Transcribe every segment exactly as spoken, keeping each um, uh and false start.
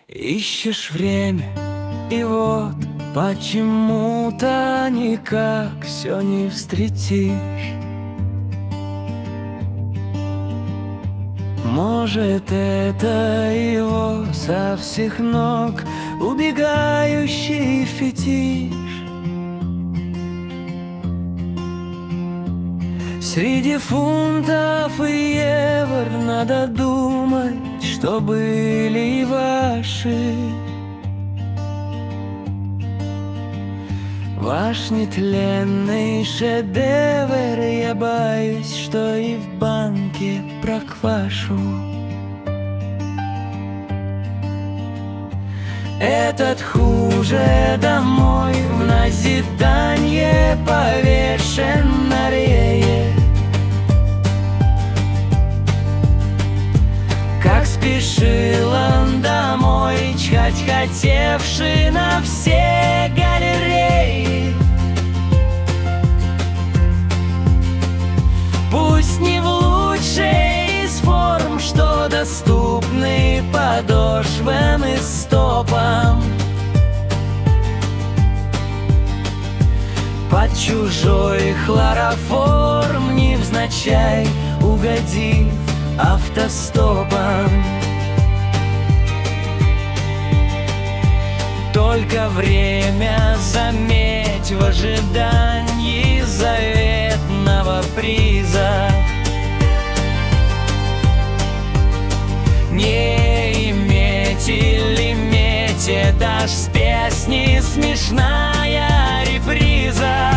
Ищешь время, и вот почему-то никак все не встретишь. Может, это его со всех ног убегающий фетиш. Среди фунтов и евро надо думать, что были и ваши. Ваш нетленный шедевр, я боюсь, что и в банке проквашу. Этот хуже домой в назидание повешен на рее. Как спешил он домой, чхать хотевший на все галереи. Пусть не в лучшей из форм, что доступны подошвам и стопам. Под чужой хлороформ невзначай угодив автостопом. Только время, заметь, в ожидании заветного приза. Не иметь или иметь, это ж с песни смешная реприза.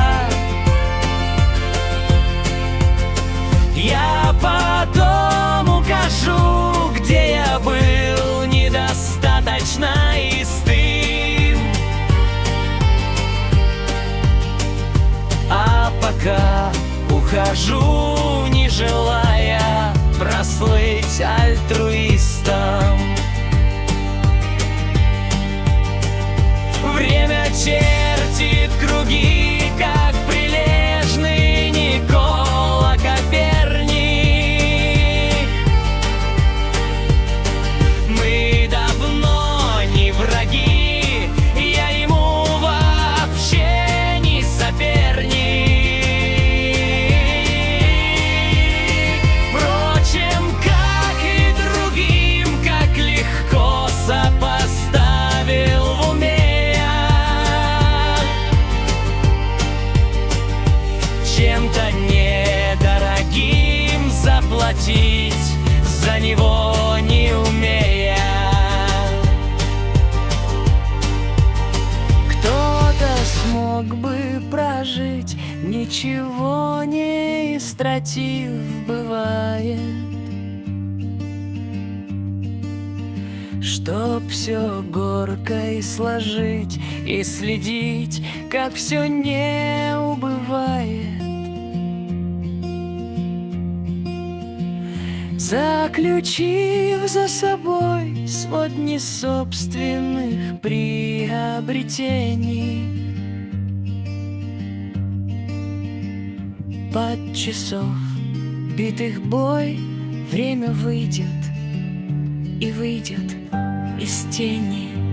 Я потом укажу, где я был недостаточно истым. А пока ухожу, не желая прослыть альтруистом. Время чертит круги, как прилежный Никола Коперник. Мы давно не враги, я ему вообще не соперник. Впрочем, как и другим, как легко сопоставил в уме я. Чем-то недорогим заплатить за него не умея. Кто-то смог бы прожить, ничего не истратив, бывает. Чтоб все горкой сложить и следить, как все не убывает. Заключив за собой сводни собственных приобретений, под часов битых бой время выйдет и выйдет из тени.